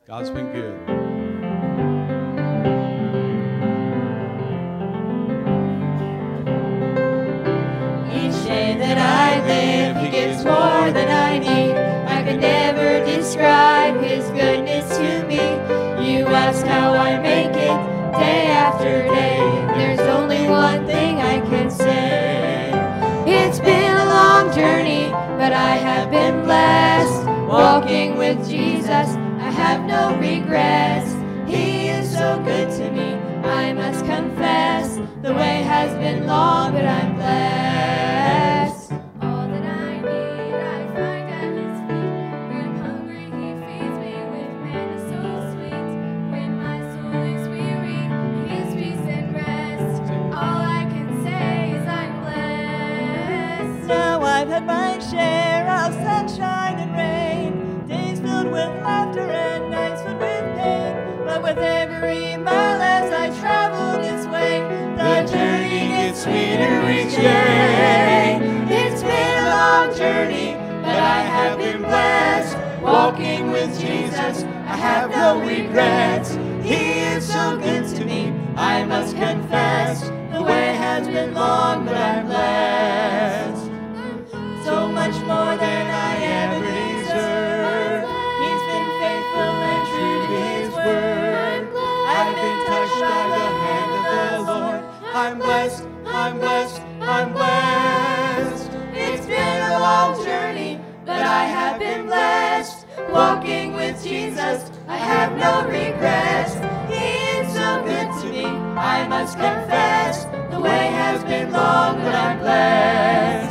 God's been good. Each day that I live, He gives more than I need. I could never describe His goodness to me. You ask how I make it day after day. There's only one thing I can say. It's been a long journey, but I have been blessed. Walking with Jesus, I have no regrets. He is so good to me, I must confess. The way has been long, but I'm blessed. All that I need, I find at His feet. When I'm hungry, He feeds me with manna so sweet. When my soul is weary, He gives peace and rest. All I can say is I'm blessed. Now I've had my share of sunshine and rain, days filled with laughter and nights filled with pain. But with every mile as I travel this way, the journey gets sweeter each day. It's been a long journey, but I have been blessed. Walking with Jesus, I have no regrets. He is so good to me, I must confess. The way has been long, but I'm blessed. So much more than I ever deserve. He's been faithful and true to His word. I've been touched by the hand of the Lord. I'm blessed, I'm blessed, I'm blessed. It's been a long journey, but I have been blessed. Walking with Jesus, I have no regrets. He is so good to me, I must confess. The way has been long, but I'm blessed.